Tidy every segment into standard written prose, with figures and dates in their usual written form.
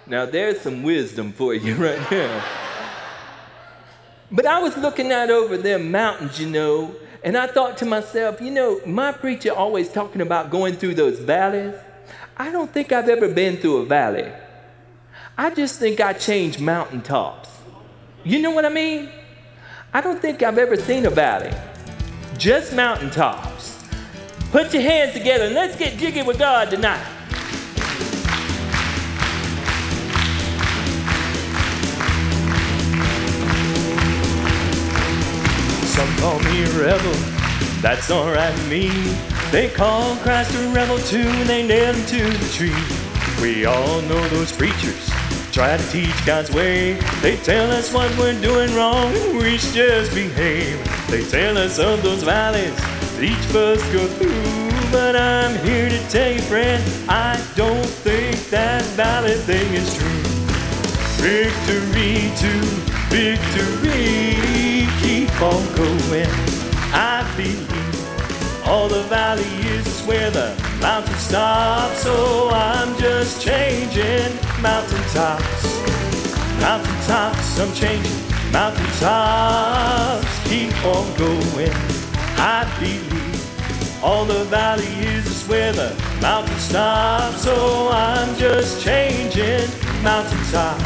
Now there's some wisdom for you right there. But I was looking out over them mountains, and I thought to myself, my preacher always talking about going through those valleys. I don't think I've ever been through a valley. I just think I changed mountaintops. You know what I mean? I don't think I've ever seen a valley. Just mountaintops. Put your hands together and let's get jiggy with God tonight. Some call me a rebel, that's alright with me. They call Christ a rebel too, and they nailed him to the tree. We all know those preachers try to teach God's way. They tell us what we're doing wrong and we should just behave. They tell us of those valleys that each of us go through. But I'm here to tell you, friend, I don't think that valley thing is true. Victory to victory, keep on going. I believe all the valley is where the mountain stops. So I'm just changing mountaintops. Mountaintops, I'm changing mountaintops. Keep on going. I believe all the valley is where the mountain stops. So I'm just changing mountaintops.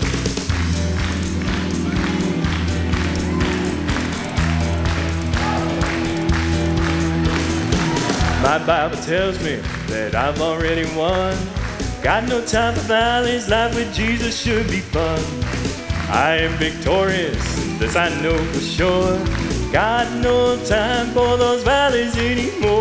My Bible tells me that I've already won. Got no time for valleys, life with Jesus should be fun. I am victorious, this I know for sure. Got no time for those valleys anymore.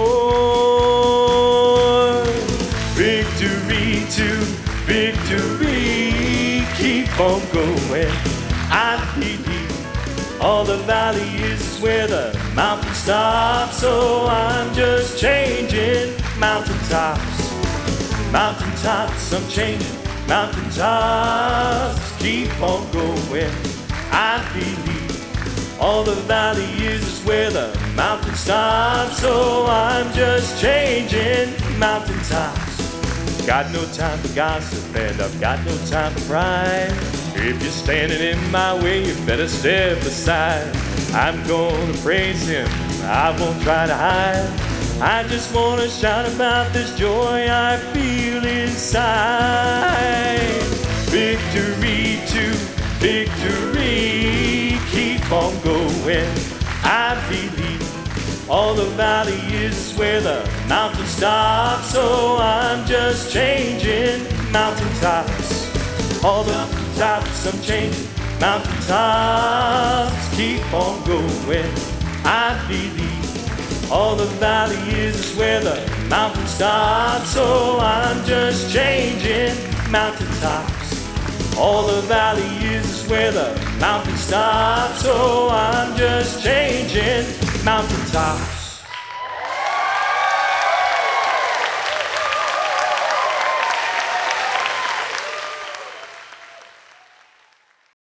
Victory to victory, keep on going. I believe all the valley is where the mountain stops. So I'm just changing mountaintops. Mountaintops, I'm changing mountaintops. Keep on going. I believe all the valley is where the mountain stops. So I'm just changing mountaintops. Got no time for gossip and I've got no time for pride. If you're standing in my way, you better step aside. I'm gonna praise him, I won't try to hide. I just wanna shout about this joy I feel inside. Victory to victory, keep on going. I believe all the valley is where the mountain stops. So I'm just changing mountaintops. All the mountaintops, I'm changing mountaintops. Keep on going. I believe all the valley is where the mountain stops. So I'm just changing mountaintops. All the valley is where the mountain stops. So I'm just changing mountaintops.